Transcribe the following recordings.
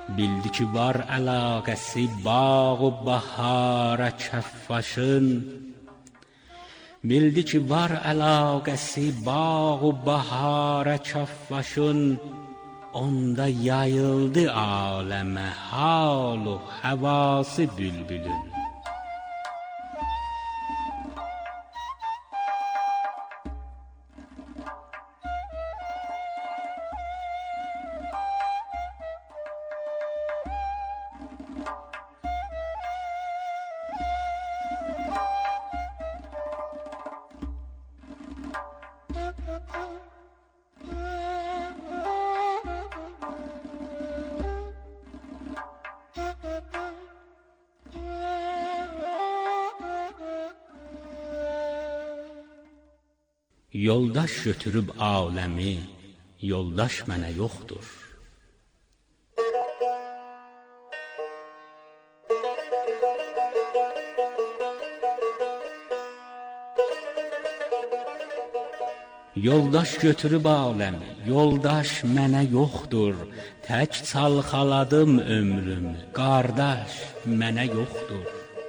Bildi ki var əlaqəsi bağ و bahara kəffaşın. Bildi ki var əlaqəsi bağ و bahara kəffaşın. Onda yayıldı aləmə hal و həvası bülbülün. Yoldaş götürüb aləmi, yoldaş mənə yoxdur. Yoldaş götürüb aləmi, yoldaş mənə yoxdur. Tək çalxaladım ömrümü, qardaş mənə yoxdur.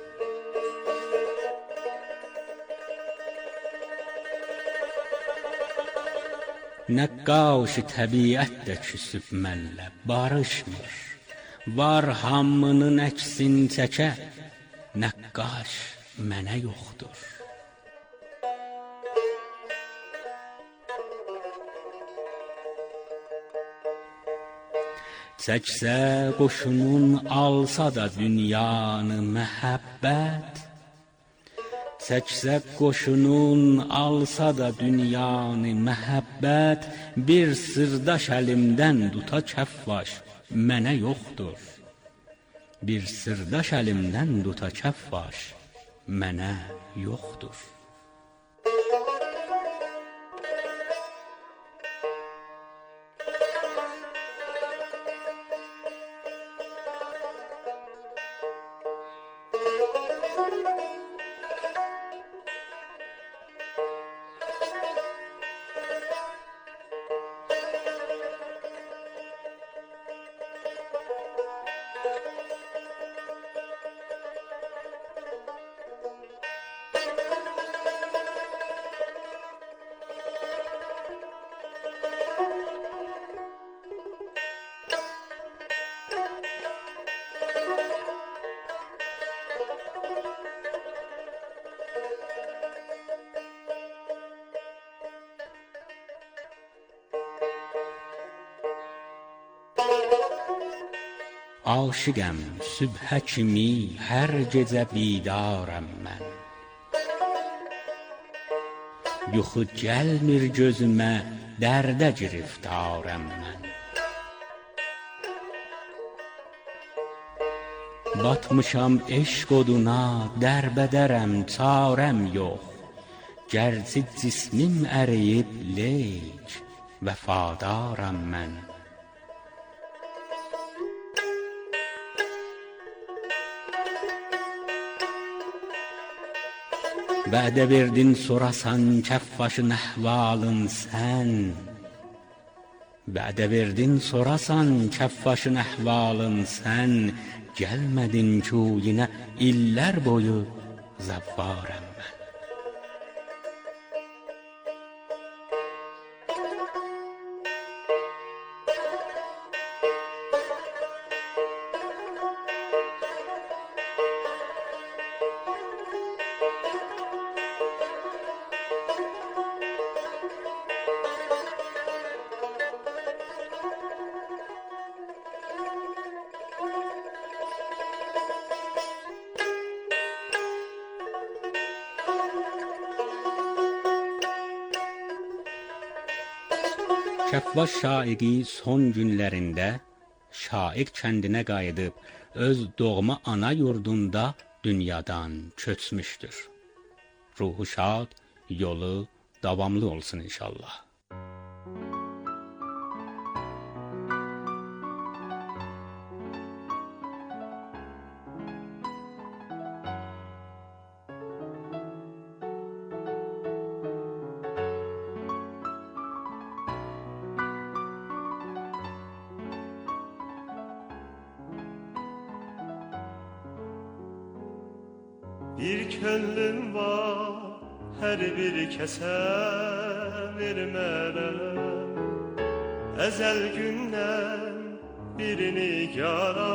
Nəqqaş-ı təbiət də küsüb mənlə barışmır. Var hamının əksin çəkə, nəqqaş mənə yoxdur. Çəksə qoşunun alsa da dünyanı məhəbbət, çəksə qoşunun alsa da dünyanı məhəbbət, bir sırdaş əlimdən tuta kəffaş mənə yoxdur. Bir sırdaş əlimdən tuta kəffaş mənə yoxdur. Aşiqəm sübhə kimi hər gecə bidarəm mən. Yuxu gəlmir gözümə, dərdə giriftarəm mən. Batmışam eşq oduna, dərbədərəm, çarəm yox. Gərçi cismim əriyib, leyk vəfadarəm mən. Vədə verdin sorasan kəffaşın əhvalın sən. Vədə verdin sorasan kəffaşın əhvalın sən. Gəlmədin kuyinə illər boyu zəvvarəm mən. Kəffaş Şaiqi son günlərində Şaiq kəndinə qayıdıb öz doğma ana yurdunda dünyadan köçmüşdür. Ruhu şad, yolu davamlı olsun inşallah. Bir könlüm var, hər bir kəsə vermərəm. Əzəl gündən birini yara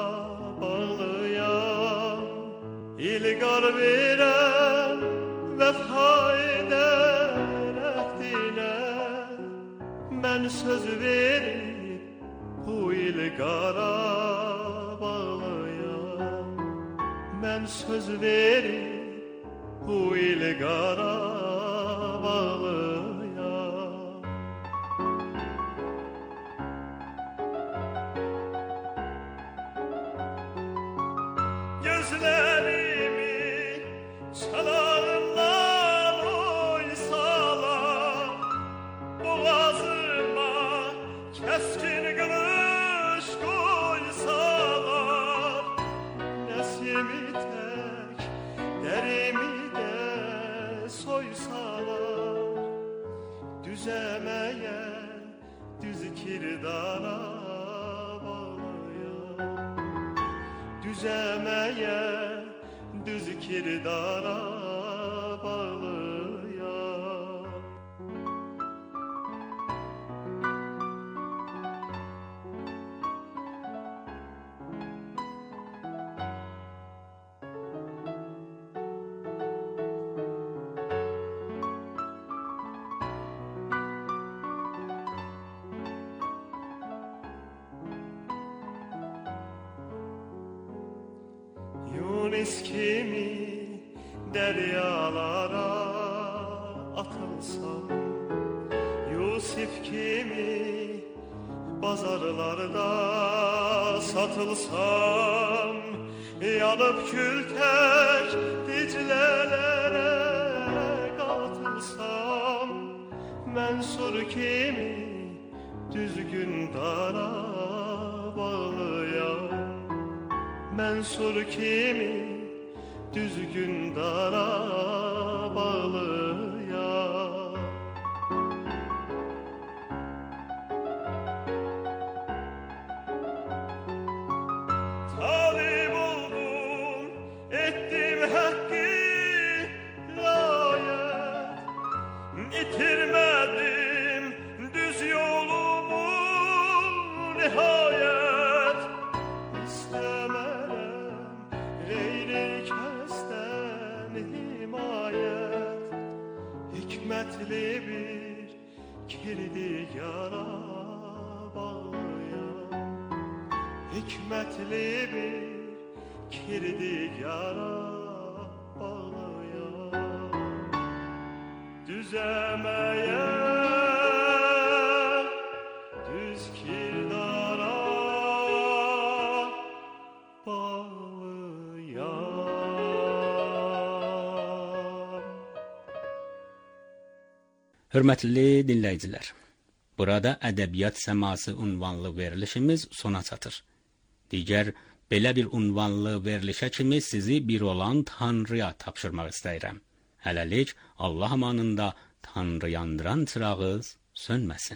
bağlıyam. İlqar verəm, vəfa edər əhdinə. Mən söz verib bu ilqara bağlıyam. Mən söz verib bu ilqara bağlıyam. Gözlərimi çalarlar oysalar, boğazıma kəskin qılış qoysalar, nəsimi tək, dərimi də soysalar, düzəməyə, düz kirdara bağlayam. Düzəməyə, düz kirdara bağlıyam. Yunus kimi deryalara atılsam, Yusuf kimi bazarlarda satılsam, yanıp kül tek diclelere katılsam, Mənsur kimi düzgün dara bağlıyam. Mənsur kimi düzgün dara bağlıyam. Talib oldum, ettim hakkı layet, itirmedim düz yolumu nihayet. İstemerem geyri kəsdən himayət, hikmətli bir kirdiyara bağlıyam. Hikmətli bir kirdiyara bağlıyam. Düzəməyə, düz kirdara bağlıyam. Hörmətli dinləyicilər, burada ədəbiyyat səması unvanlı verilişimiz sona çatır. Digər belə bir unvanlı verilişə kimi sizi bir olan Tanrıya tapşırmaq istəyirəm. Hələlik Allah amanında Tanrı yandıran çırağınız sönməsin.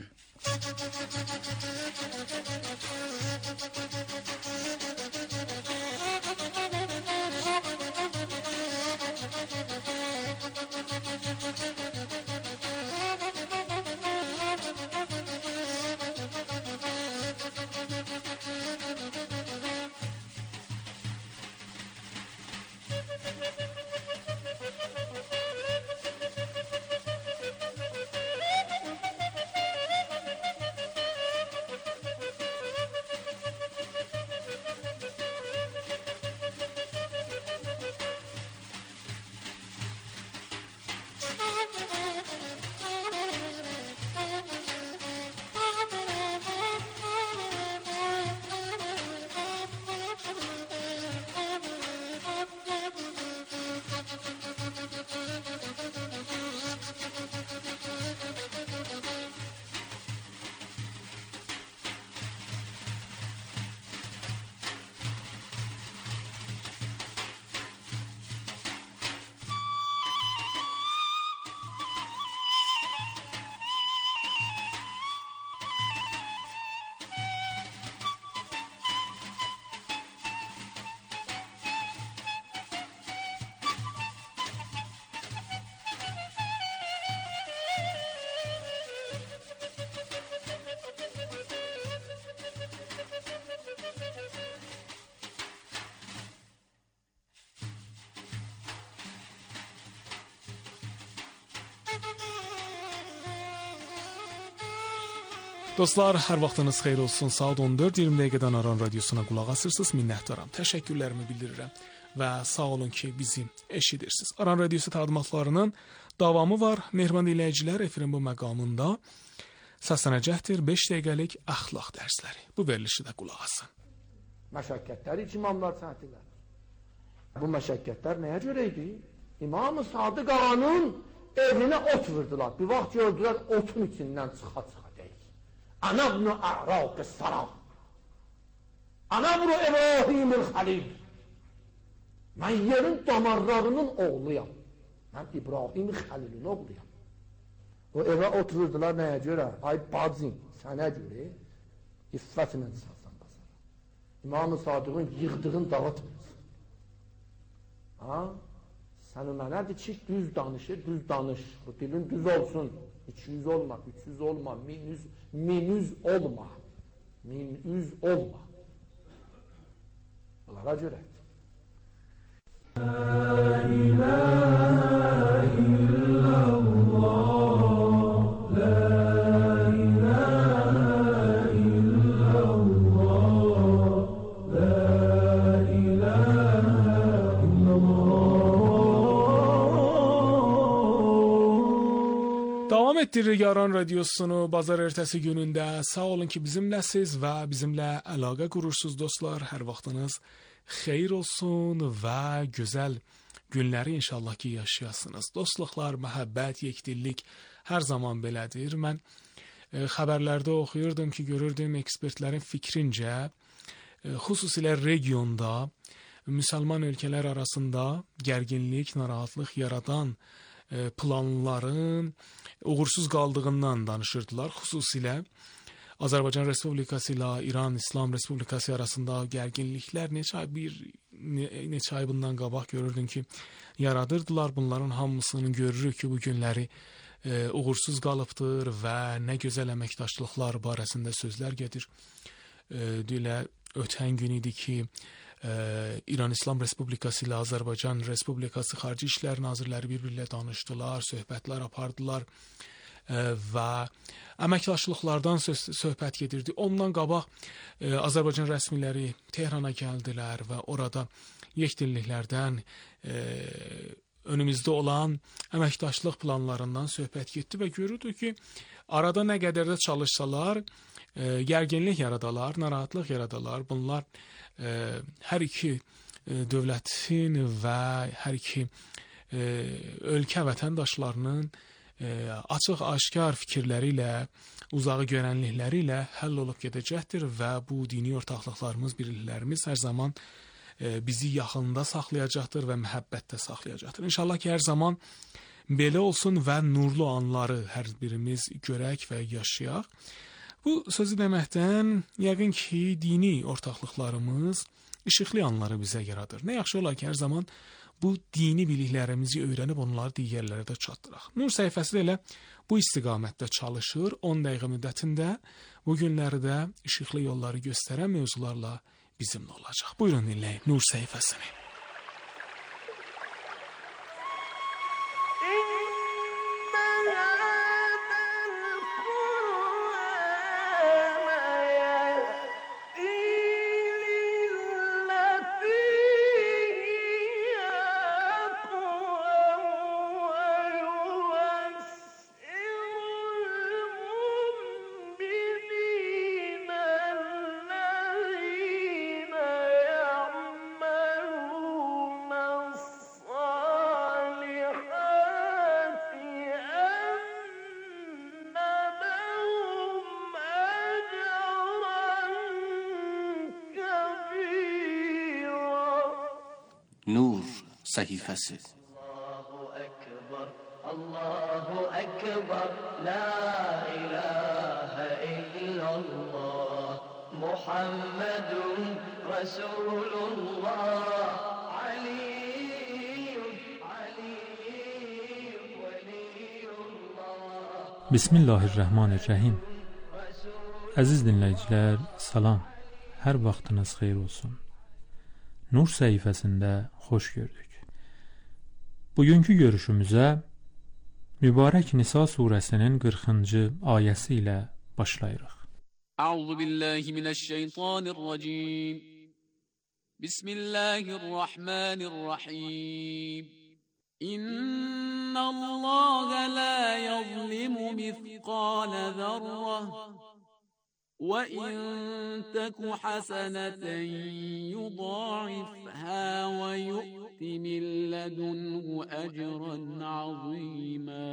Dostlar, hər vaxtınız xeyir olsun. Saat 14:20 dəqiqədən Aran radiosuna qulaq asırsınız. Minnətdaram. Təşəkkürlərimi bildirirəm və sağ olun ki, bizi eşidirsiniz. Aran radiosu təqdimatlarının davamı var. Mehriban dinləyicilər, efirin bu məqamında səslənəcəkdir 5 dəqiqəlik əxlaq dərsləri. Bu verilişi də qulaq asın. Məşəqqətləri hiç imamlar çəkdilər. Bu məşəqqətlər nəyə görə idi? İmam-ı Sadiq ağanın evinə ot vurdular. Bir vaxt gördülər otun içindən çıxa-çıxa. Ana bunu a'raq as-salam. Ana bunu İbrahim'il Halil. Mən yerin damarlarının oğluyam. Mən İbrahim Halil'in oğluyam. O evə otururdular nəyə görə? Ay bacım, sənə görə iffətlə salsan basara. İmam-ı Sadiq'ın yığdığın dağıtmıyorsun. Ha? Sən mənədir ki, düz danışır, düz danış. Bu dilin düz olsun. 200 olma, 300 olma, minüz olma. Minüz olma. Bunlara görə. La ilahe illallah, la ilahe illallah, la ilahe illallah. Davam etdiririk Aran radiosunu bazar ertəsi günündə. Sağ olun ki, bizimləsiz və bizimlə əlaqə qurursunuz dostlar. Hər vaxtınız xeyir olsun və gözəl günləri inşallah ki yaşayasınız. Dostluqlar, məhəbbət, yekdillik hər zaman belədir. Mən xəbərlərdə oxuyurdum ki, görürdüm ekspertlərin fikrincə, xüsusilə regionda müsəlman ölkələr arasında gərginlik, narahatlıq yaradan planların uğursuz qaldığından danışırdılar. Xüsusilə Azərbaycan Respublikası ilə İran İslam Respublikası arasında gərginliklər neçə ay bundan qabaq görürdün ki, yaradırdılar. Bunların hamısını görürük ki, bu günləri uğursuz qalıbdır və nə gözəl əməkdaşlıqlar barəsində sözlər gedir. Dilə ötən gün idi ki, İran İslam Respublikası ilə Azərbaycan Respublikası Xarici İşlər Nazirləri bir-birlə danışdılar, söhbətlər apardılar və əməkdaşlıqlardan söhbət gedirdi. Ondan qabaq Azərbaycan rəsmiləri Tehrana gəldilər və orada yekdilliklərdən, önümüzdə olan əməkdaşlıq planlarından söhbət getdi və görürdük ki, arada nə qədər də çalışsalar, gərginlik yaradalar, narahatlıq yaradalar. Bunlar hər iki dövlətin və hər iki ölkə vətəndaşlarının açıq-aşkar fikirləri ilə, uzağı görənlikləri ilə həll olub gedəcəkdir və bu dini ortaqlıqlarımız, birliklərimiz hər zaman bizi yaxında saxlayacaqdır və məhəbbətdə saxlayacaqdır. İnşallah ki, hər zaman belə olsun və nurlu anları hər birimiz görək və yaşayaq. Bu sözü deməkdən yəqin ki, dini ortaqlıqlarımız işıqlı anları bizə yaradır. Nə yaxşı olar ki, hər zaman bu dini biliklərimizi öyrənib onları digərlərə də çatdıraq. Nur səhifəsi də elə bu istiqamətdə çalışır. 10 dəqiqə müddətində bu günlərdə işıqlı yolları göstərən mövzularla bizimlə olacaq. Buyurun dinləyin Nur səhifəsini. Nur səhifəsi. Allahu Ekber, la ilahe illallah, Muhammedun Resulullah, Aliyyun veliyullah. Bismillahirrahmanirrahim. Əziz dinləyicilər, salam. Hər vaxtınız xeyir olsun. Nur səhifəsində xoş gördük. Bugünkü görüşümüzə Mübarək Nisa surəsinin 40-cı ayəsi ilə başlayırıq. أعوذ بالله من الشيطان الرجيم بسم الله الرحمن الرحيم إن الله لا يظلم مثقال ذرة وإن تك حسنة يضاعفها ويؤت من لدنه أجرا عظيما.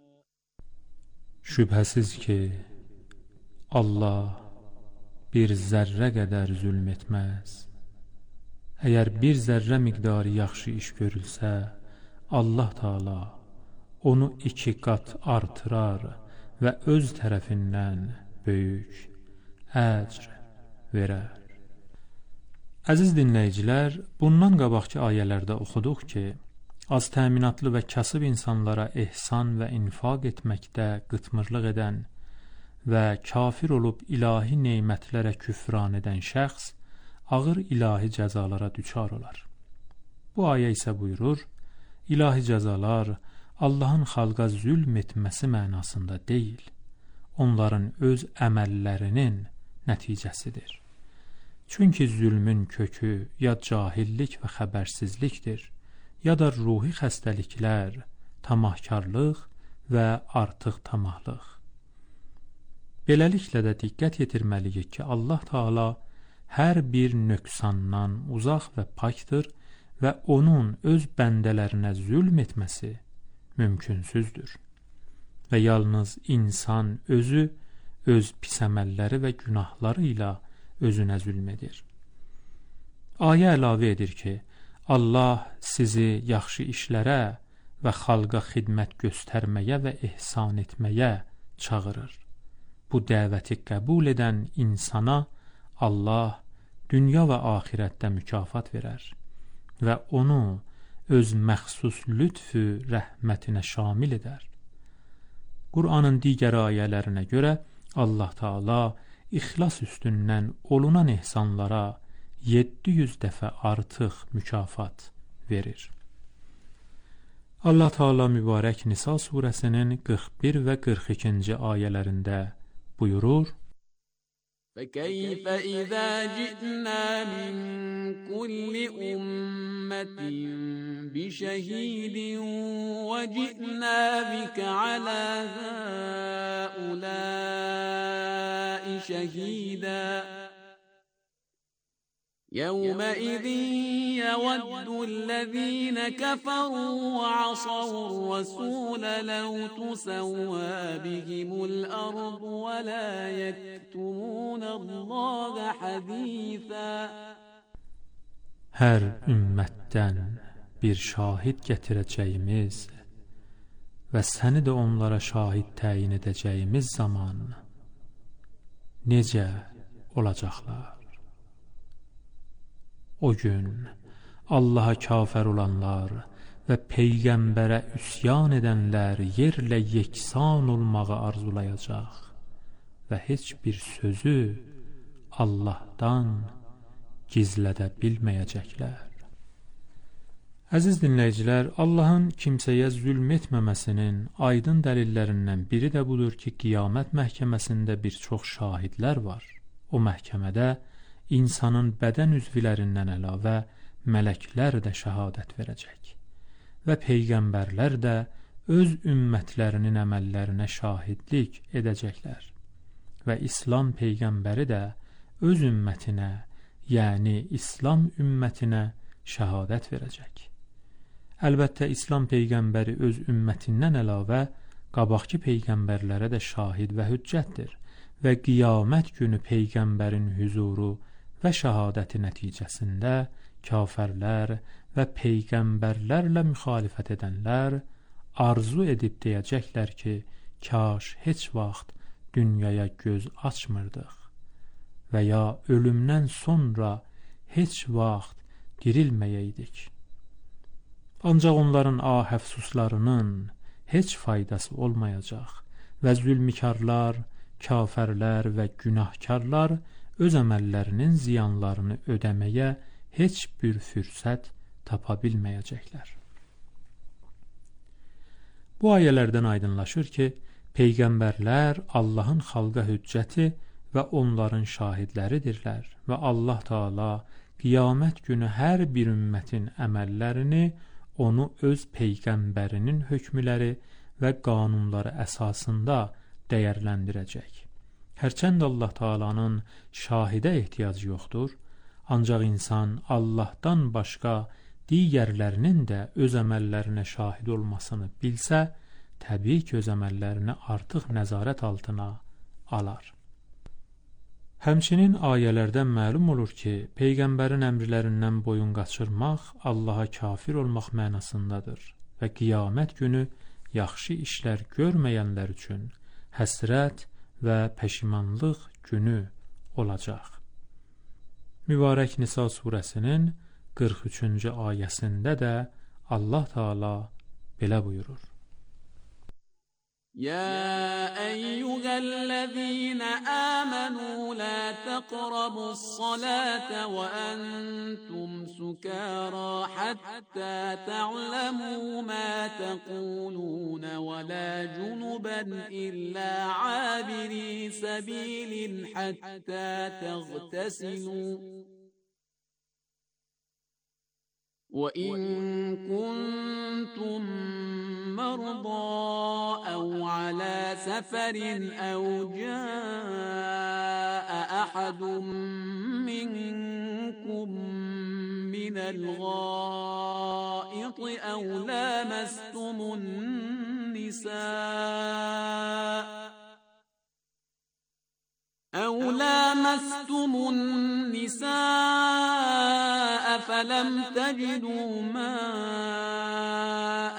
Şübhəsiz ki Allah bir zərrə qədər zülm etməz. Əgər bir zərrə miqdarı yaxşı iş görülsə, Allah Taala onu 2 qat artırar və öz tərəfindən böyük əcr verər. Əziz dinləyicilər, bundan qabaqki ayələrdə oxuduq ki, az təminatlı və kasıb insanlara ehsan və infaq etməkdə qıtmırlıq edən və kafir olub ilahi neymətlərə küfran edən şəxs ağır ilahi cəzalara düçar olar. Bu ayə isə buyurur, ilahi cəzalar Allahın xalqa zülm etməsi mənasında deyil, onların öz əməllərinin nəticəsidir. Çünki zülmün kökü ya cahillik və xəbərsizlikdir, ya da ruhi xəstəliklər, tamahkarlıq və artıq tamahlıq. Beləliklə də diqqət yetirməliyik ki, Allah Taala hər bir nöqsandan uzaq və pakdır və onun öz bəndələrinə zülm etməsi mümkünsüzdür. Və yalnız insan özü öz pis əməlləri və günahları ilə özünə zülm edir. Ayə əlavə edir ki, Allah sizi yaxşı işlərə və xalqa xidmət göstərməyə və ehsan etməyə çağırır. Bu dəvəti qəbul edən insana Allah dünya və axirətdə mükafat verər və onu öz məxsus lütfü rəhmətinə şamil edər. Qur'anın digər ayələrinə görə Allah Taala ixlas üstündən olunan ehsanlara 700 dəfə artıq mükafat verir. Allah Taala mübarək Nisa surəsinin 41 və 42-ci ayələrində buyurur: فَكَيْفَ إِذَا جِئْنَا مِنْ كُلِّ أُمَّةٍ بِشَهِيدٍ وَجِئْنَا بِكَ عَلَى هَؤُلَاءِ شَهِيدًا يَوْمَئِذٍ يَوَدُّ الَّذِينَ كَفَرُوا وَعَصَوُا الرَّسُولَ لَوْ تُسَوَّى بِهِمُ الْأَرْضُ وَلَا يَكْتُمُونَ اللَّهَ حَدِيثًا. Hər ümmətdən bir şahid gətirəcəyimiz və səni də onlara şahid təyin edəcəyimiz zaman necə olacaqlar? O gün Allaha kafir olanlar və Peyğəmbərə üsyan edənlər yerlə yeksan olmağı arzulayacaq və heç bir sözü Allahdan gizlədə bilməyəcəklər. Əziz dinləyicilər, Allahın kimsəyə zülm etməməsinin aydın dəlillərindən biri də budur ki, qiyamət məhkəməsində bir çox şahidlər var. O məhkəmədə insanın bədən üzvlərindən əlavə mələklər də şəhadət verəcək və peyğəmbərlər də öz ümmətlərinin əməllərinə şahidlik edəcəklər və İslam peyğəmbəri də öz ümmətinə, yəni İslam ümmətinə şəhadət verəcək. Əlbəttə, İslam peyğəmbəri öz ümmətindən əlavə qabaqki peyğəmbərlərə də şahid və hüccətdir və qiyamət günü peyğəmbərin hüzuru və şəhadəti nəticəsində kafirlər və peyğəmbərlərlə müxalifət edənlər arzu edib deyəcəklər ki, kaş heç vaxt dünyaya göz açmırdıq və ya ölümdən sonra heç vaxt dirilməyəydik. Ancaq onların əfsuslarının heç faydası olmayacaq və zülmkarlar, kafirlər və günahkarlar öz əməllərinin ziyanlarını ödəməyə heç bir fürsət tapa bilməyəcəklər. Bu ayələrdən aydınlaşır ki, peyğəmbərlər Allahın xalqa hüccəti və onların şahidləridirlər və Allah Taala qiyamət günü hər bir ümmətin əməllərini onu öz peyğəmbərinin hökmləri və qanunları əsasında dəyərləndirəcək. Hərçənd Allah Taalanın şahidə ehtiyacı yoxdur, ancaq insan Allahdan başqa digərlərinin də öz əməllərinə şahid olmasını bilsə, təbii ki, öz əməllərini artıq nəzarət altına alar. Həmçinin ayələrdən məlum olur ki, Peyğəmbərin əmrlərindən boyun qaçırmaq Allaha kafir olmaq mənasındadır və qiyamət günü yaxşı işlər görməyənlər üçün həsrət və peşimanlıq günü olacaq. Mübarək Nisa surəsinin 43-cü ayəsində də Allah Taala belə buyurur: يا أيها الذين آمنوا لا تقربوا الصلاة وأنتم سكارى حتى تعلموا ما تقولون ولا جنبا إلا عابري سبيل حتى تغتسلوا وإن كنتم مرضى أو على سفر أو جاء أحد منكم من الغائط أو لامستم النساء فلم تجدوا ماء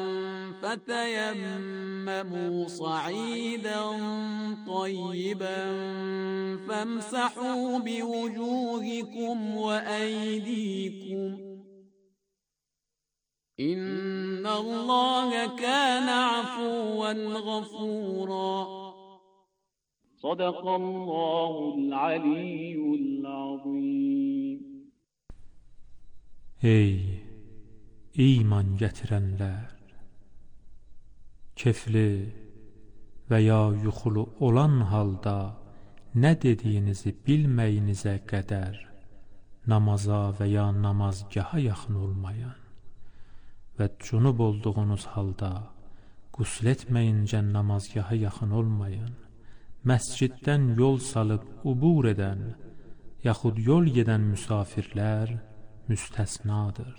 فتيمموا صعيدا طيبا فامسحوا بوجوهكم وأيديكم إن الله كان عفوا غفورا صدق الله العلي العظيم. Ey iman gətirənlər, kefli və ya yuxulu olan halda nə dediyinizi bilməyinizə qədər namaza və ya namazgaha yaxın olmayan və cünub olduğunuz halda qusl etməyincə namazgaha yaxın olmayan, məsciddən yol salıb ubur edən yaxud yol gedən müsafirlər müstəsnadır.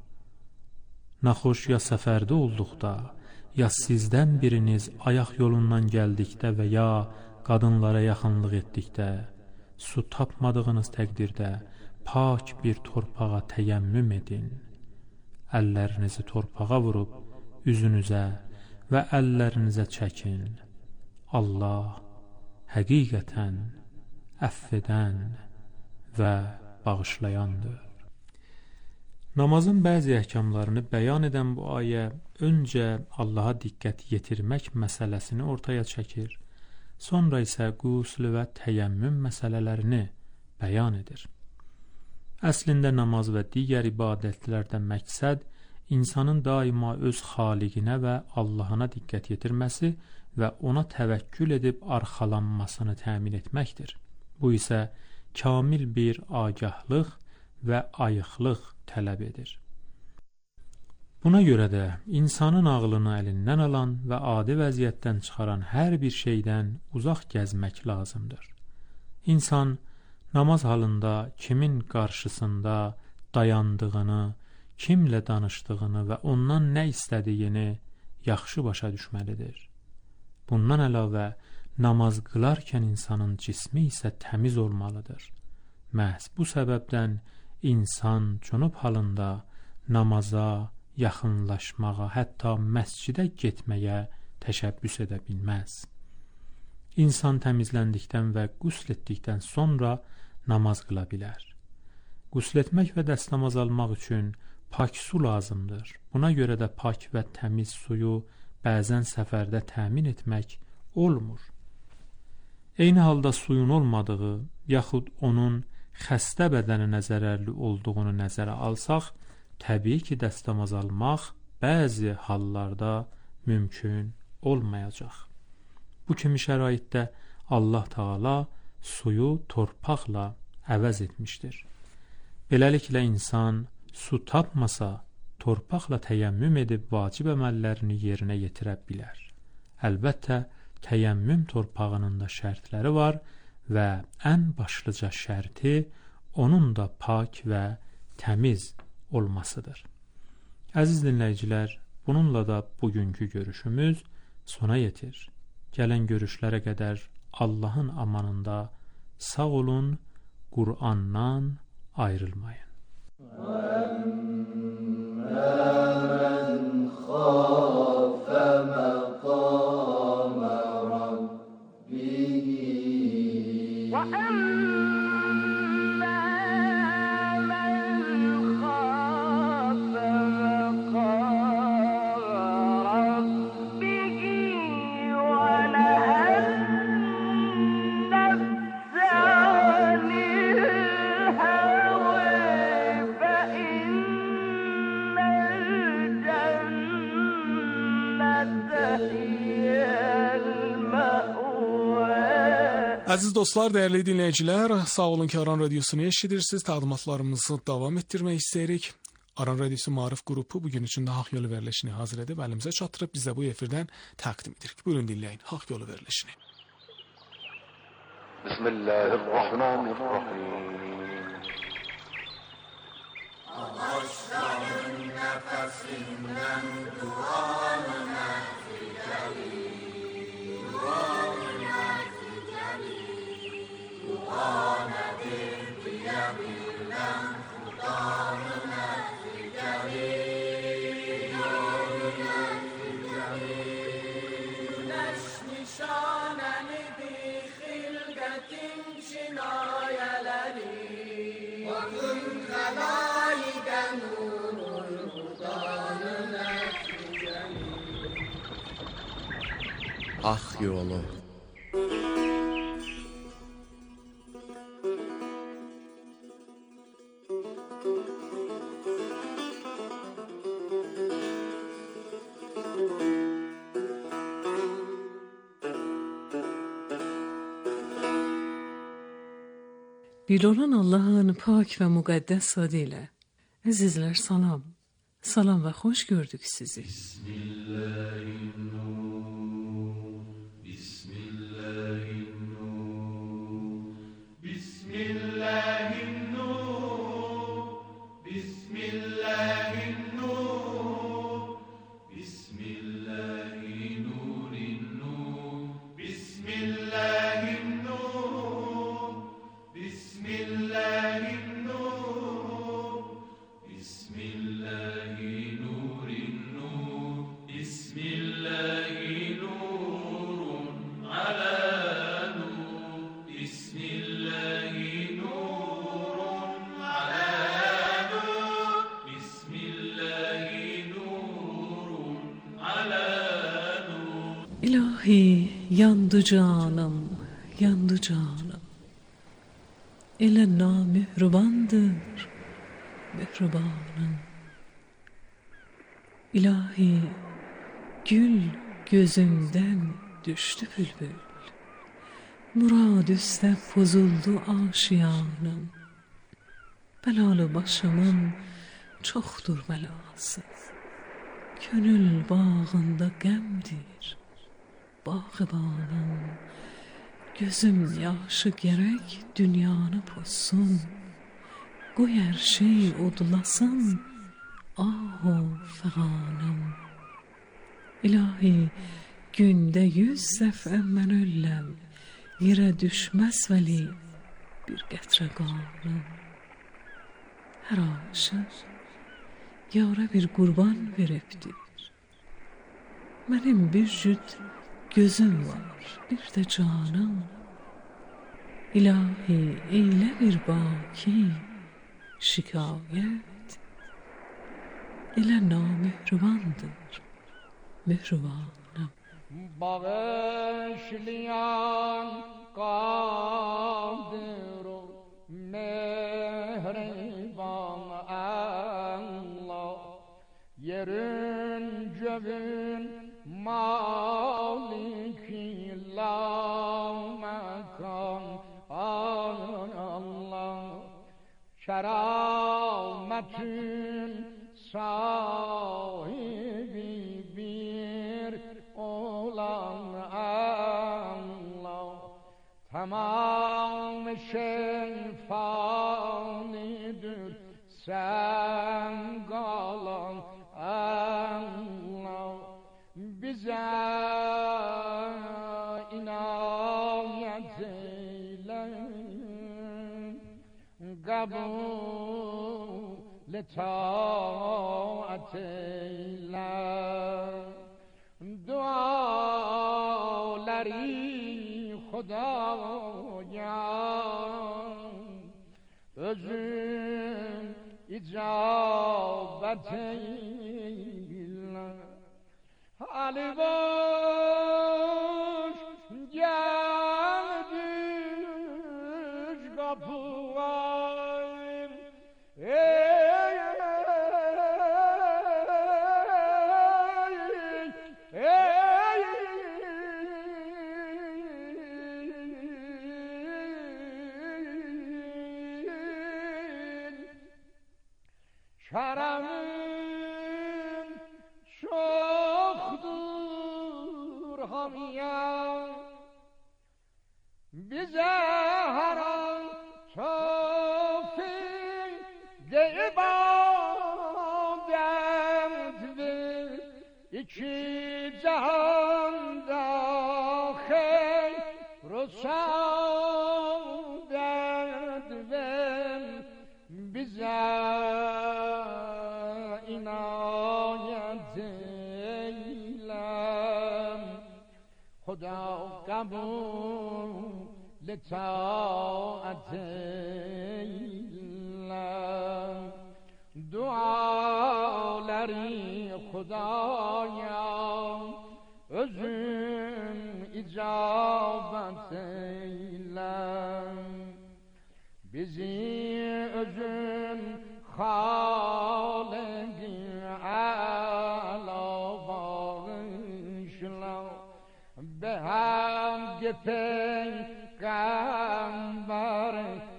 Naxoş ya səfərdə olduqda, ya sizdən biriniz ayaq yolundan gəldikdə və ya qadınlara yaxınlıq etdikdə, su tapmadığınız təqdirdə pak bir torpağa təyəmmüm edin. Əllərinizi torpağa vurub üzünüzə və əllərinizə çəkin. Allah həqiqətən əfv edən və bağışlayandır. Namazın bəzi əhkamlarını bəyan edən bu ayə öncə Allaha diqqət yetirmək məsələsini ortaya çəkir, sonra isə qusl və təyəmmüm məsələlərini bəyan edir. Əslində namaz və digər ibadətlərdən məqsəd insanın daima öz xaliqinə və Allahına diqqət yetirməsi və ona təvəkkül edib arxalanmasını təmin etməkdir. Bu isə kamil bir agəhlıq və ayıqlıq tələb edir. Buna görə də insanın ağlını əlindən alan və adi vəziyyətdən çıxaran hər bir şeydən uzaq gəzmək lazımdır. İnsan namaz halında kimin qarşısında dayandığını, kimlə danışdığını və ondan nə istədiyini yaxşı başa düşməlidir. Bundan əlavə namaz qılarkən insanın cismi isə təmiz olmalıdır. Məhz bu səbəbdən insan cünub halında namaza yaxınlaşmağa, hətta məscidə getməyə təşəbbüs edə bilməz. İnsan təmizləndikdən və qusl etdikdən sonra namaz qıla bilər. Qusl etmək və dəstəmaz almaq üçün pak su lazımdır. Buna görə də pak və təmiz suyu bəzən səfərdə təmin etmək olmur. Eyni halda suyun olmadığı, yaxud onun xəstə bədəninə zərərli olduğunu nəzərə alsaq, təbii ki, dəstəmaz almaq bəzi hallarda mümkün olmayacaq. Bu kimi şəraitdə Allah Taala suyu torpaqla əvəz etmişdir. Beləliklə insan su tapmasa, torpaqla təyəmmüm edib vacib əməllərini yerinə yetirə bilər. Əlbəttə, təyəmmüm torpağının da şərtləri var və ən başlıca şərti onun da pak və təmiz olmasıdır. Əziz dinləyicilər, bununla da bugünkü görüşümüz sona yetir. Gələn görüşlərə qədər Allahın amanında sağ olun, Qur'andan ayrılmayın. Əziz dostlar, dəyərli dinləyicilər, sağ olun ki, Aran Radiosunu eşidirsiniz. Təqdimatlarımızı davam etdirmək istəyirik. Aran Radiosu Maarif qrupu bugün üçün də Haqq Yolu verilişini hazır edib əlimizə çatdırıb bizə bu efirdən təqdim edirik. Buyurun dinləyin Haqq Yolu verilişini. Bismillahirrahmanirrahim. Ağaçların nəfəsindən duanı nəticəli, duanı nəticəli, duanədir deyə bilən xudanı nəticəli, duanı nəticəli. Güneş nişanəlidir xilqətin cinayələri, bakın xəlayiqə nurun xudanı nəticəli. Haqq yolu. Bir olan Allah'ın pak ve mukaddes adıyla. Azizler salam. Salam ve hoş gördük sizi. İlahi yandı canım, yandı canım. Ele namehribandır mehribanım. İlahi gül gözümden düştü bülbül. Murad üste bozuldu aşiyanım. Belalı başımın çoktur belası. Könül bağında gemdir bağıbanım. Gözüm yaşı gerek dünyanı pozsun. Qoy her şey odlasın ahu fəğanım. İlahi günde 100 dəfə mən ölləm. Yerə düşməz vəli bir qətrə qanım. Hər aşıq yara bir qurban veribdir. Mənim bir cüt gözüm var, bir de canım. İlahi eyle bir baki şikayet. Elə namehribandır mehribanım. Bağışlayan kadir o mehriban Allah. Yerin göğün maliki la mekan kerametin sahibi bir olan Allah, tamam şey fanidir, sen kalan Allah. Bize inayet eyle, kabul taat eyle. Duaları Xudaya özün icabet eyle. Ali boş geldik kapılar, şerefin çoktur hamiye, bize haram tofik de ibadet ver, iki cihanda hayr-u saadet ver. Bize inayet eyle, Xuda kabul taat eyle. Duaları Xudaya özün icabet eyle. Bizi özün Hâlik-i Âlâ bağışla, behamd Peygamber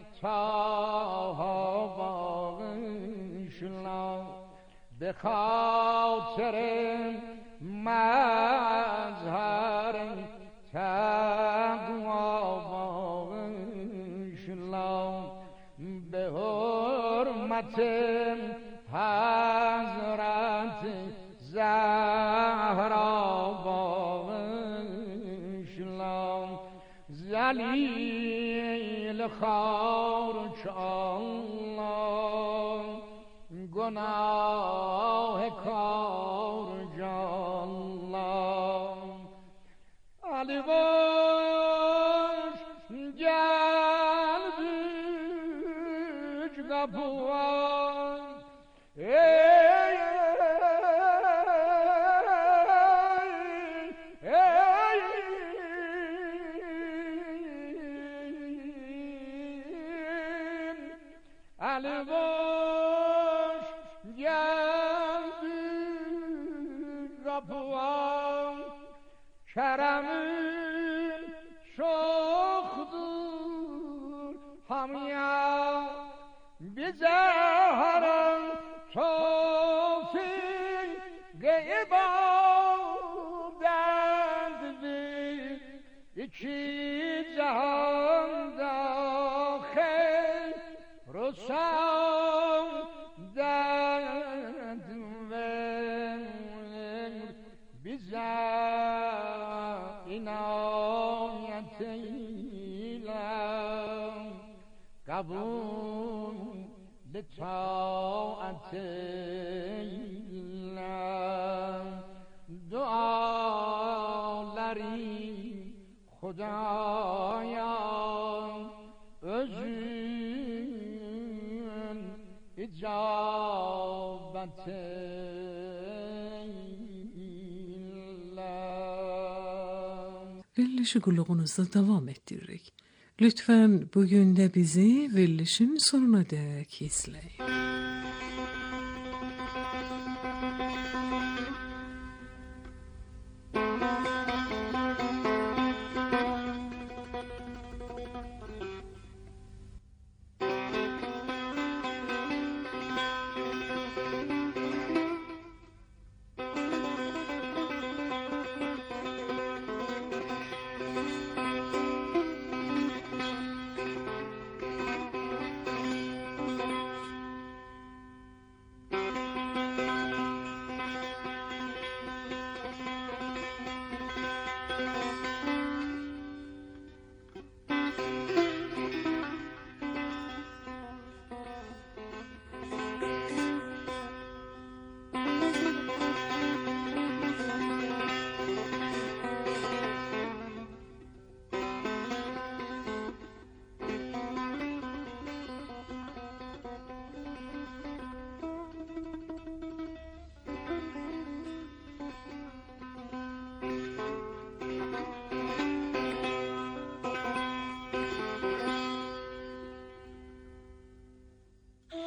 Taha bağışla, be خاطر مظهر تقوا bağışla, به حرمت حضرت زهرا bağışla. ذلیل خار Allah, گناه کار جالله. علی باش geldik kapıya, Ali boş geldik kapıya, keremin çoktur hamiye, bize haram tofik ibadet ver, iki cihanda hayr-u saadet ver. Bize inayet eyle, kabul taat eyle. Duaları Xudaya özün icabet eyle. Verilişi qulluğunuzda davam ettiririk. Lütfen bugün de bizi verilişin sonuna dek izleyin.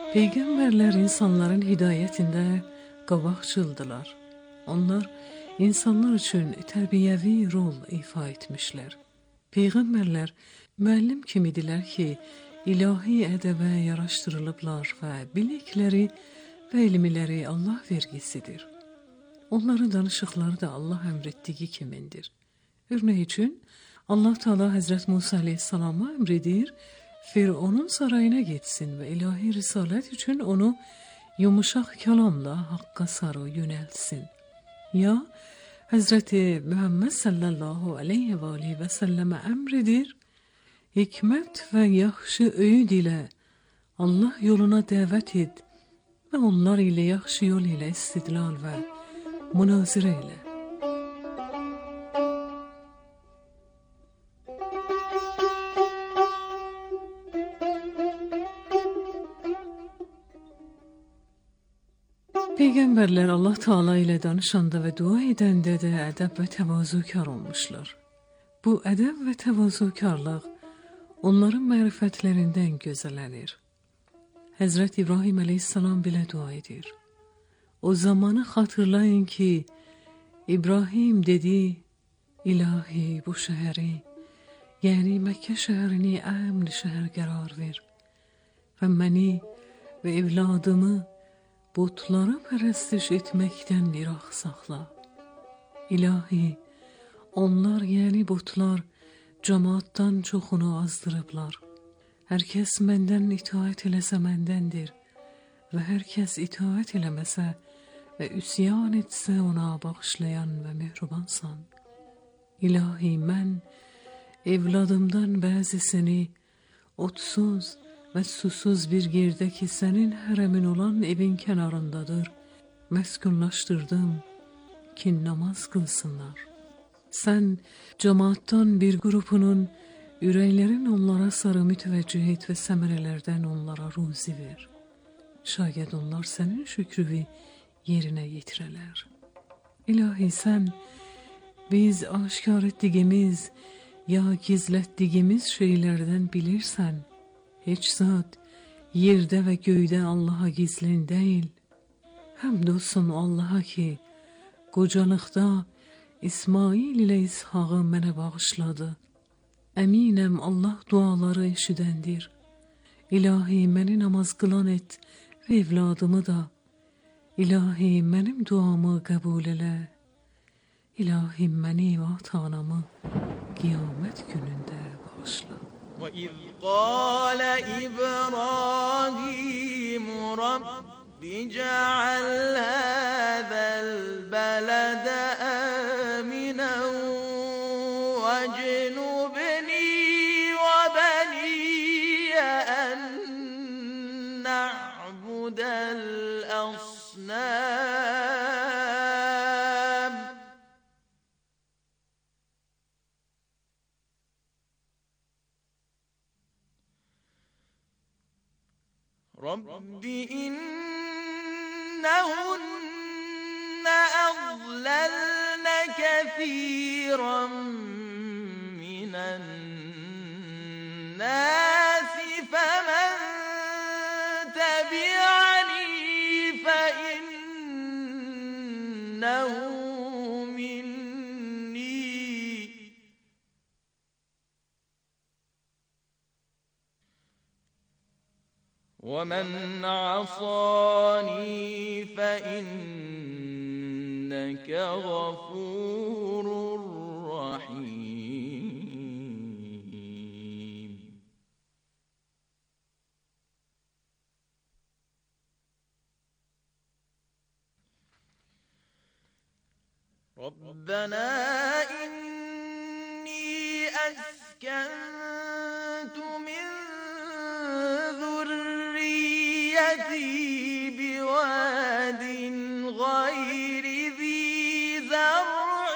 Peygamberler insanların hidayətində qabaqcıldılar. Onlar insanlar üçün tərbiyəvi rol ifa etmişlər. Peygamberlər müəllim kimidirlər ki, ilahi ədəbə yaraşdırılıblar və bilikləri və elmləri Allah vergisidir. Onların danışıqları da Allah əmr etdiyi kimindir. Örnek üçün, Allah Teala Hazret Musa Aleyhisselam'a emredir, Firavun'un sarayına gitsin ve ilahi risalet için onu yumuşak kelamla hakka sarı yöneltsin. Ya Hazreti Muhammed sallallahu aleyhi ve aleyhi ve selleme emredir, hikmet ve yaxşı öğüd ile Allah yoluna davet et ve onlar ile yaxşı yol ile istidlal ve münazire ile. Peygamberler Allah Teala ile danışanda ve dua edende de edeb ve təvazukar olmuşlar. Bu edeb ve təvazükarlıq onların mərifətlərindən gözələnir. Hazret İbrahim Aleyhisselam bile dua edir. O zamanı hatırlayın ki İbrahim dedi, İlahi bu şəhəri, yani Məkkə şəhərini əmn şəhər qərar ver ve məni ve evladımı butları pərəstiş etməkdən iraq saxla. İlahi, onlar yəni butlar cemaattan çoxunu azdırıblar. Hər kəs məndən itaət eləsə məndəndir və hər kəs itaət eləməsə və üsyan etsə ona bağışlayan və mehribansan. İlahi, mən evladımdan bəzisini otsuz ve susuz bir yerde ki senin heremin olan evin kenarındadır, meskunlaştırdım ki namaz kılsınlar. Sen cemaattan bir grupunun ürəklərin onlara sarı mütəvəccüh et ve səmərələrdən onlara ruzi ver. Şayet onlar senin şükrüvi yerine yetirələr. İlahi sen biz aşkar etdiyimiz ya gizlətdiyimiz şeylerden bilirsən. Heç zat yerde ve göyde Allah'a gizlin değil. Həmd olsun Allah'a ki, qocalıqda İsmail ile İshaqı mənə bağışladı. Əminəm Allah duaları eşidəndir. İlahi, məni namaz qılan et ve evladımı da. İlahi, mənim duamı qəbul elə. İlahi, məni və ata-anamı qiyamət günündə bağışla. وَإِذْ قَالَ إِبْرَاهِيمُ رَبِّ اجْعَلْ هَذَا الْبَلَدَ آمِنًا وَاجْنُبْنِي وَبَنِيَّ أَن نَّعْبُدَ الْأَصْنَامَ رب إنهن أضللن كثيرا من الناس فمن تبعني فإنه مني ومن عصاني فإنك غفور رحيم ربنا إني أسكنت من بواد غير ذي زرع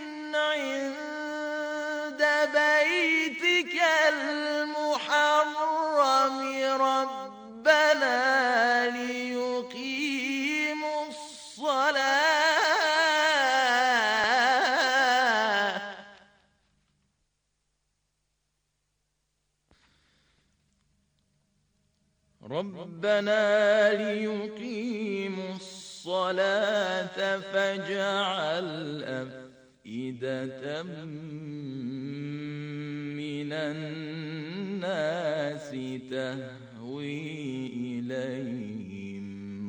عند بيتك المحرم ربنا ليقيموا الصلاة ربنا ليقيموا الصلاة فاجعل أفئدة من الناس تهوي إليهم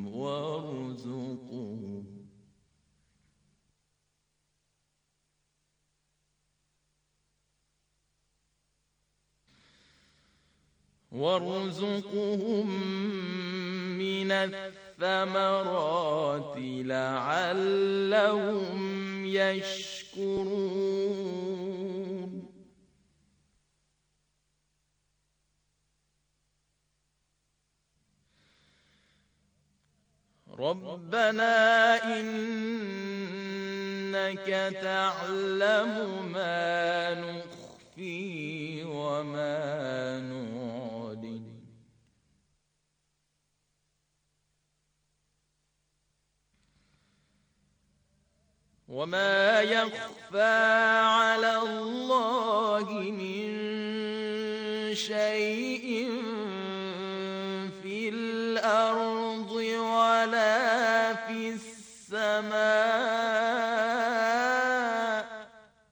وارزقهم من الثمرات لعلهم يشكرون ربنا إنك تعلم ما نخفي وما نعلن وما يخفى على الله من شيء في الأرض ولا في السماء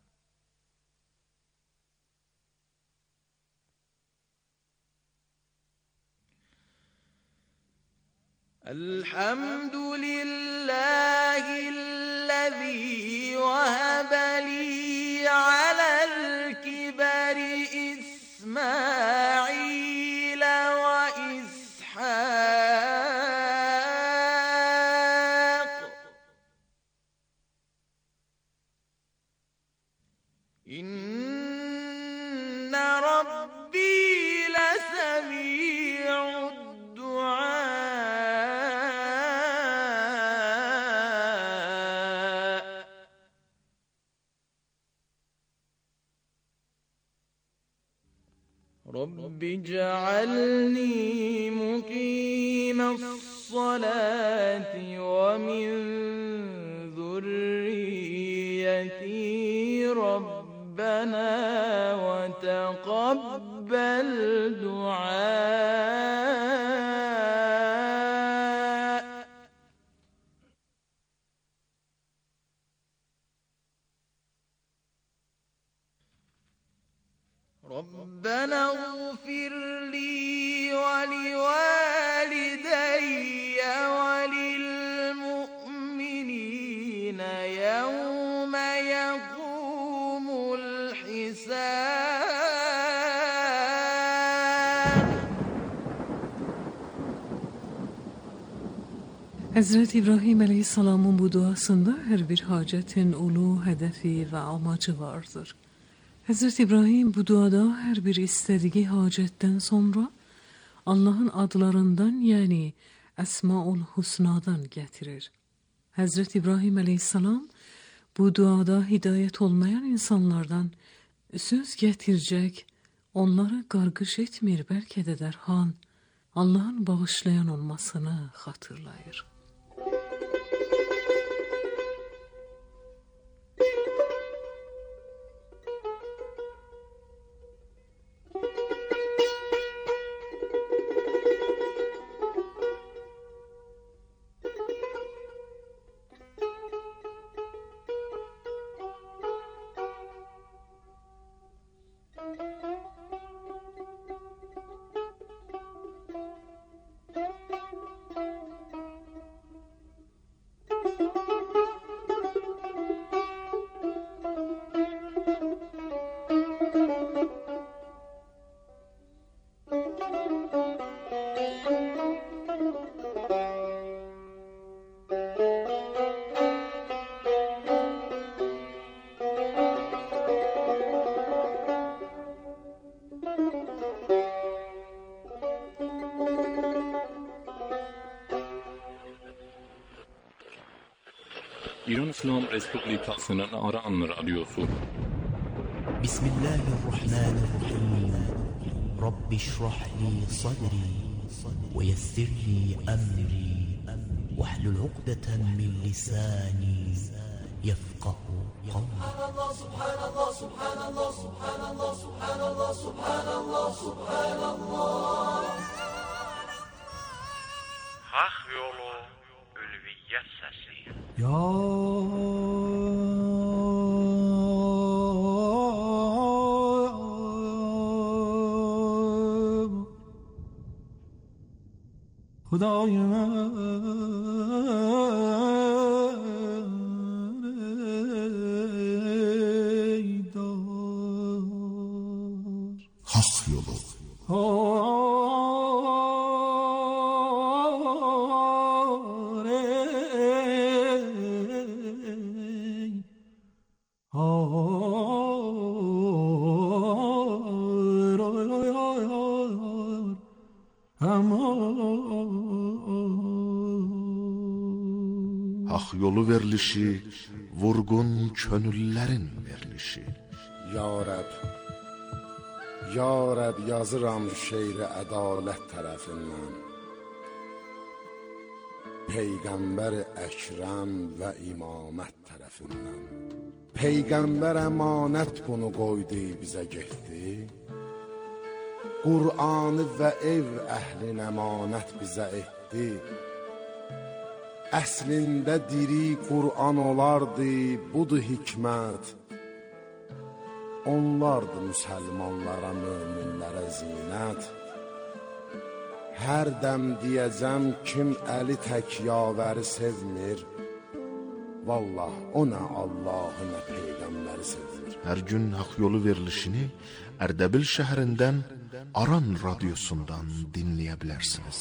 الحمد لله الذي وهب لي على الكبر إسماعيل وإسحاق إن ربي لسميع الدعاء رب اجعلني مقيم الصلاة ومن ذريتي ربنا وتقبل دعاء ربنا اغفر لي ولوالدي وللمؤمنين يوم يقوم الحساب. Həzrət İbrahim əleyhissalamın bu duasında hər bir hacətin ulu, hədəfi və amacı vardır. Həzrət İbrahim bu duada hər bir istədiyi hacətdən sonra Allahın adlarından, yəni Əsmaul Husnadan gətirir. Həzrət İbrahim əleyhissalam bu duada hidayət olmayan insanlardan söz gətirəcək, onları qarqış etmir, bəlkə də dərhal Allahın bağışlayan olmasını xatırlayır. İran İslam Respublikasının Aran Radyosu. Bismillahirrahmanirrahim. Rabbi şrah li sadri ve yessir li emri ve hlul uqdeten min lisani yefqahu qawli. Subhanallah, subhanallah, subhanallah, subhanallah, subhanallah, subhanallah, subhanallah. yolu, ülviyyət səsi. Ya Hudayım Hak yolu. Hak yolu verilişi, vurgun könüllerin verilişi. Ya Rəb, Ya Rəb yazıram şeiri ədalət tərəfindən. Peyğəmbər Əkrəm və imamət tərəfindən. Peyğəmbər əmanət bunu qoydu bizə getdi. Qur'anı və ev əhlin əmanət bizə etdi. Əslində diri Qur'an olardı, budur hikmət. Onlardı müsəlmanlara, möminlərə zinət. Hər dəm deyəcəm kim əli tək yavəri sevmir. Vallah o nə Allahı nə Peyğəmbəri sevmir. Hər gün hak yolu verilişini Ərdəbil şəhərindən Aran radyosundan dinləyə bilərsiniz.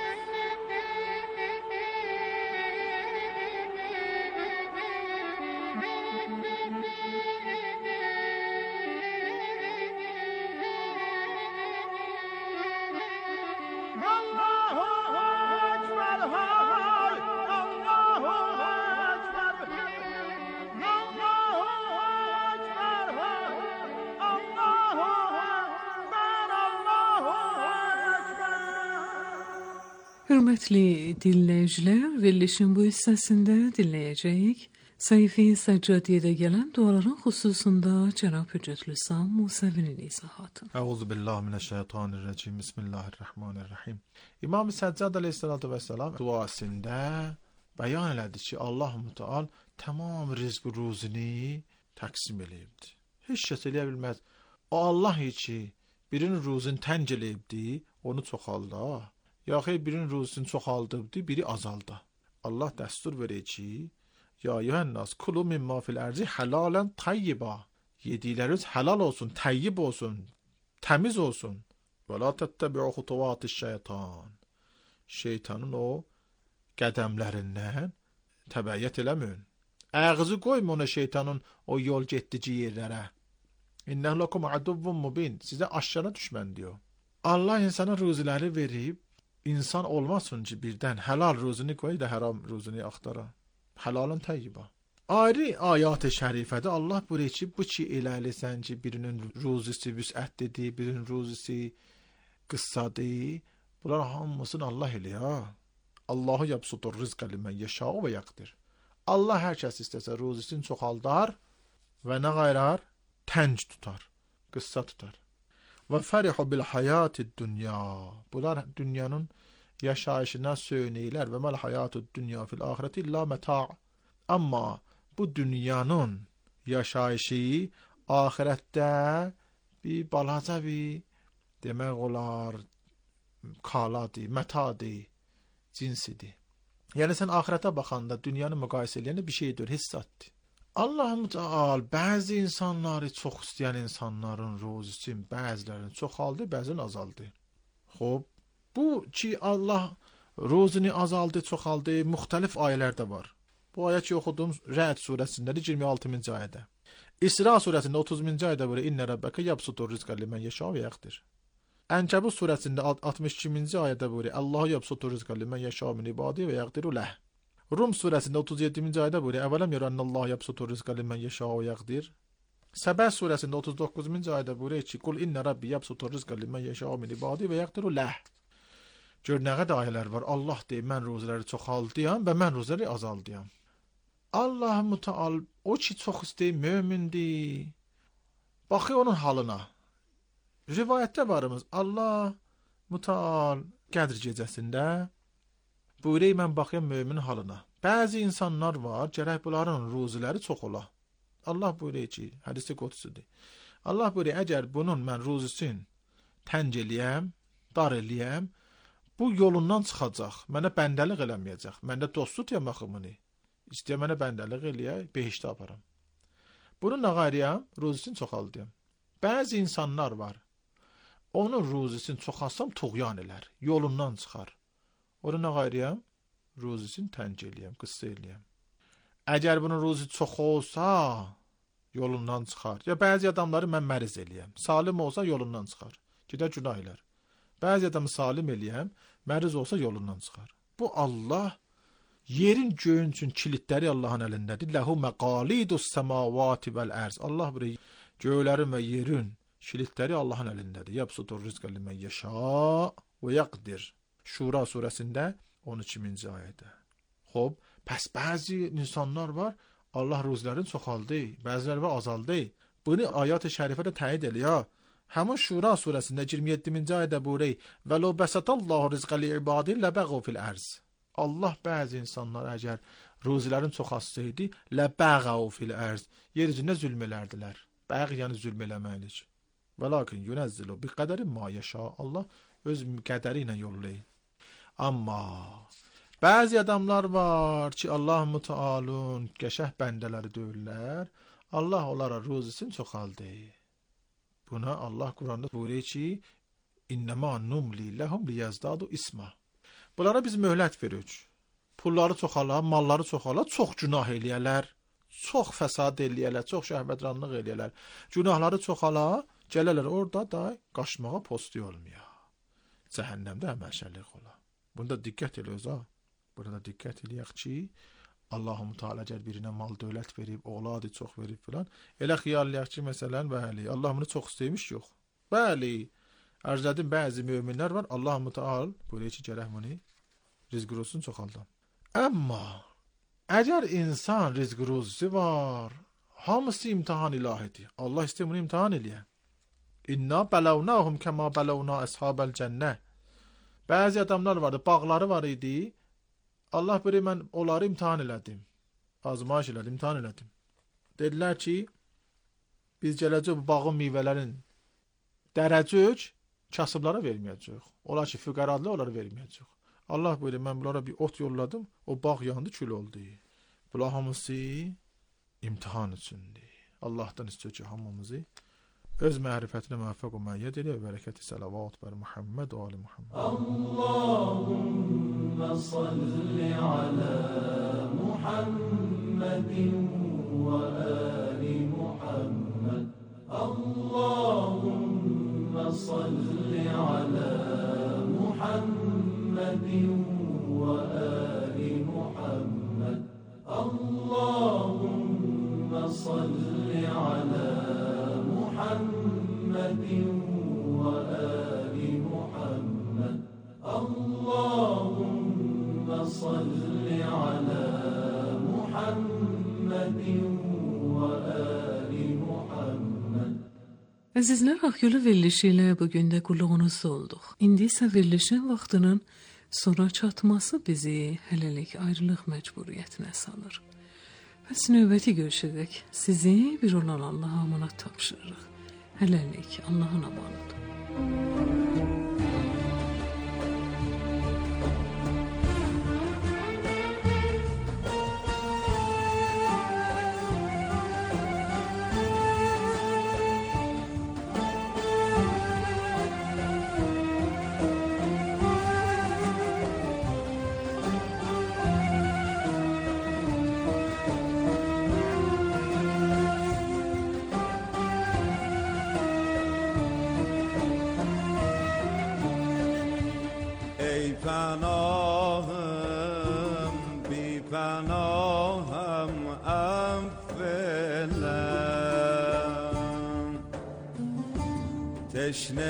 Hörmətli dinləyicilər, verilişin bu hissəsində dinləyəcəyik Səhifə-i Səccadiyyədə gələn duaların xüsusunda Cənab Hüccətülislam Musəvinin izahatı. Əuzubillahimineşşeytanirracim. Bismillahirrahmanirrahim. İmam-ı Səccad əleyhissalatu vesselam duasında bəyan elədi ki, Allah-u Teala tamam rizq ruzini təqsim eləyibdi. Heç kəs eləyə bilməz. O Allah ki, birinin ruzini tənc eləyibdi, onu çoxalda. Ya xeyr, birinin ruzisini çoxaldıbdı, biri azalda. Allah dəstur verir ki, ya yuhannas kulu mimma fil arzi halalan tayyiba. Yedikləriniz halal olsun, təyyib olsun, təmiz olsun. Və la təttəbi'u xutuvatiş şeytan. Şeytanın o qədəmlərindən təbəyyət eləməyin. Ağzı qoyma ona şeytanın o yol getdici yerlərə. İnnəhu lakum aduvvun mubin. Sizə aşkara düşmən diyor. Allah insana ruziləri verib, İnsan olmasın ki birdən helal ruzunu koy da haram ruzunu axtara. Helalın tayyiba. Ayrı ayat-ı şərifədə Allah buyurur ki, bu ki eləlisən ki birinin ruzisi vüsətlidir, birinin ruzisi qıssadır. Bunlar hamısını Allah eləyir. Allahu yabsutur rizqa limen yeşâ'u və yaqdir. Allah hər kəs istəsə ruzisini çoxaldar və nə qayrar? Tənc tutar, qıssa tutar. Və fərihu bil hayatid dünya. Bunlar dünyanın yaşayışına söynəyirlər və məl hayatud dünya fil ahireti illa meta'. Amma bu dünyanın yaşayışı ahirətdə bir balaca bir demək olar kaladır, metadır, cinsidir. Yəni sən ahirətə baxanda dünyanı müqayisə eləyəndə bir şeydir, hissatdır. Allah-u Teala bəzi insanları çox istəyən insanların ruzisi bəzilərini çoxaldı, bəzilərini azaldı. Xoş, bu ki Allah ruzini azaldı, çoxaldı, müxtəlif ayələrdə var. Bu ayə ki oxudum Rə'd surəsində 26-cı ayədə. İsra surəsində 30-cu ayədə var İnnə Rabbəkə yabsutur rizqa limen yeşâ'u və yaqdir. Ənkəbut surəsində 62-ci ayədə var Allahu yabsutur rizqa limen yeşâ'u min ibadihi və yaqdiru leh. Rum surəsində 37-ci ayədə buyurur: "Əvələm yərənnəllahu yabsutur rizqa limen yeşâ'u və yaqdir." Səbə surəsində 39-cu ayədə buyurur ki: "Qul inna rabbi yabsutur rizqa limen yeşâ'u min ibadihi və yaqdiru leh." Gör nə qədər ayələr var. Allah deyir, mən ruziləri çoxaldıram və mən ruziləri azaldıram. Allah-u Teala o ki çox istəyir, mömindir. Baxıyor onun halına. Rivayətdə varımız Allah-u Teala Qədr gecəsində buyuruq mən baxayım mömin halına. Bəzi insanlar var, gərək bunların ruziləri çox ola. Allah buyuruq ki, hədis-i qudsidir. Allah buyuruq, əgər bunun mən ruzisin təng eləyəm, dar eləyəm, bu yolundan çıxacaq, mənə bəndəlik eləməyəcək. Məndə dostluq yamakımını. İstəyə mənə bəndəlik eləyə, behişdə aparam. Bunu nə qayriyəm? Ruzisini çoxaldıyam. Bəzi insanlar var. Onun ruzisini çoxalsam tuğyan elər, yolundan çıxar. Onu nə qayriyəm? Ruzisini təng eləyəm, qıssa eləyəm. Əgər bunun ruzisi çox olsa, yolundan çıxar. Ya bəzi adamları mən məriz eləyəm. Salim olsa yolundan çıxar. Gedə günah elər. Bəzi adamı salim eləyəm, məriz olsa yolundan çıxar. Bu Allah, yerin göyün üçün kilitləri Allahın əlindədir. Ləhu məqalidus səmavati vəl-ərz. Allah buraya göylərin və yerin kilitləri Allahın əlindədir. Yabsutur rizqə limən yəşa və yaqdir. Şura surəsində 12-ci ayədə. Xob, pəs bəzi insanlar var, Allah ruzilərini çoxaldı, bəziləri var azaldı. Bunu ayat-ı şərifədə təyid eləyir. Həmin Şura surəsində 27-ci ayədə buyuruq: "Və lo bəsətallahu rizqə li-ibadi ləbəğu fil-ərz." Allah bəzi insanlar əgər ruzilərin çoxalsaydı, ləbəğu fil-ərz, yer üzündə zülm elərdilər. Bəğ yəni zülm eləməkdir. Və lakin yunəzzilu bi qədəri ma yəşa. Allah öz qədəri ilə yollayır. Amma bəzi adamlar var ki, Allah Mütəalın qəşəh bəndələri deyirlər. Allah onlara ruzisini çoxaldı. Buna Allah Quranda buyuruyor ki, "İnnema numli lehum liyazdadu isma." Bunlara biz möhlət veririk. Pulları çoxala, malları çoxala, çox günah eləyərlər, çox fəsad eləyərlər, çox şəhvətranlıq eləyərlər. Günahları çoxala, gələrlər orada da qaçmağa postu olmuyor. Cəhənnəmdə həməşəlik ola. Bunda diqqət eləyiz ha. Burada diqqət eləyək ki, Allahu Teala əgər birinə mal dövlət verib, oğladı çox verib filan, elə xiyallayaq ki, məsələn, bəli, Allah bunu çox istəymiş yox. Bəli, ərzədim bəzi möminlər var, Allahu Teala buyuruyor ki, gərək bunu rizq ruzusunu çoxaldan. Amma əgər insan rizq ruzusu var, hamısı imtihan ilahidir. Allah istəyir bunu imtihan eləyə. İnna bələvnahum kəma bələvna əshabəl cənnə. Bəzi adamlar vardı, bağları var idi. Allah buyuruyor, mən onları imtihan elədim. Azmaş elədim, imtihan elədim. Dedilər ki, biz gələcək bu bağın meyvələrin dərəcək kasıblara verməyəcək. Onlar ki, füqəradılar, onları verməyəcək. Allah buyuruyor, mən bunlara bir ot yolladım, o bağ yandı, kül oldu. Bunlar hamısı imtihan üçündür. Allah'tan istiyor ki, hamımızı öz mərifətinə müvəffəq və məyyət elə və bərəkəti salavat bər Muhammed və ali Muhammed. Allahümme salli alə Muhammedin və ali Muhammed. Allahümme salli alə Muhammedin və ali Muhammed. Allahümme salli alə Muhammedin ve ali Muhammed. Allahümme salli ala Muhammedin ve ali Muhammed. Əzizlər, Ağgölü verilişi ilə bugün də qulluğunuzda olduq. İndi isə verilişin vaxtının sonra çatması bizi hələlik ayrılıq məcburiyyətinə salır. Bəs növbəti görüşədək sizi bir olan Allaha amanat tapşırırıq. Hələlik Allahın amanıdır. پناهم بی پناهم افلم تشنه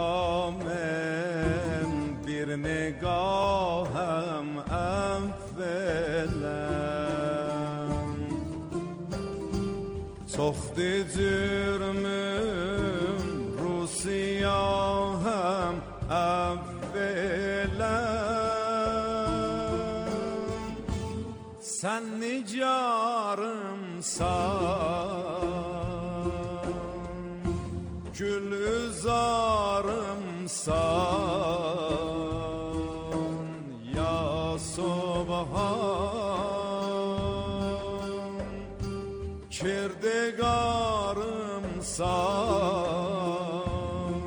کامم بیر نگاهم افلم تخت جرمم رو سیاهم افلم sen nicarımsan, gülzarımsan ya Subhan, kirdigarımsan,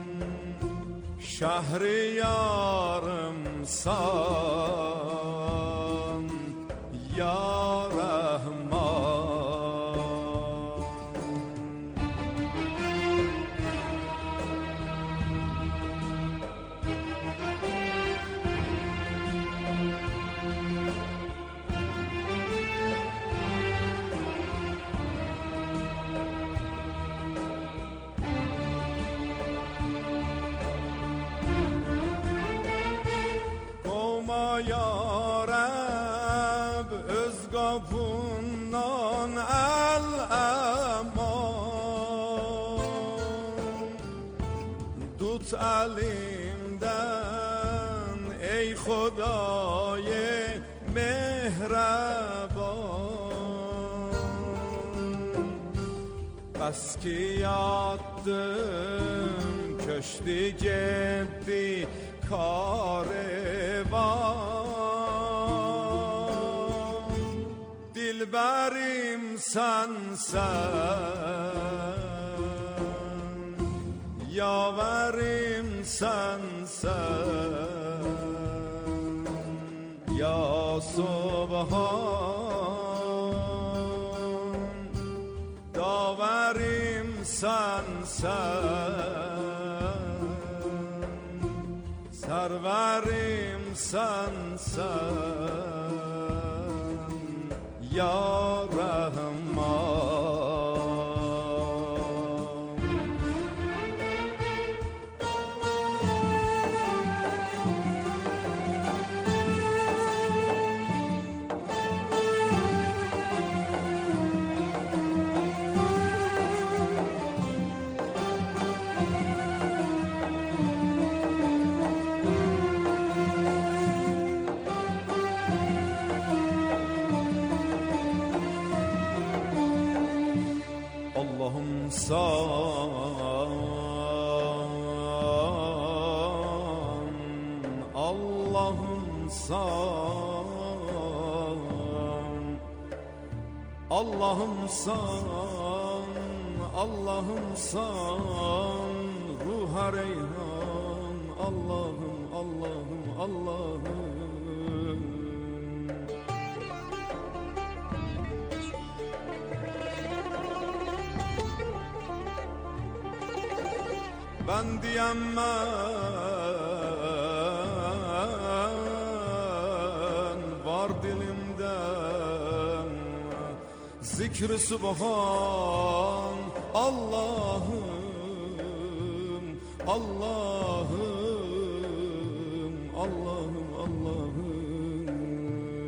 şehriyarımsan ya Rahman. Kovma ya Rab öz kapından el eman, tut elimden ey Xuday mehreban. Bas ki yattım köşkü cepti karevan, dilberim sensen, yaverim sensen ya Subhan, daverim sensen, serverim sensen ya Rahman. Allah'ım san, Allah'ım san, Allah'ım san, Allah'ım san, ruha reyhan, Allah'ım, Allah'ım, Allah'ım. Ben diyemem var dilimden zikr-i subhan, Allah'ım, Allah'ım, Allah.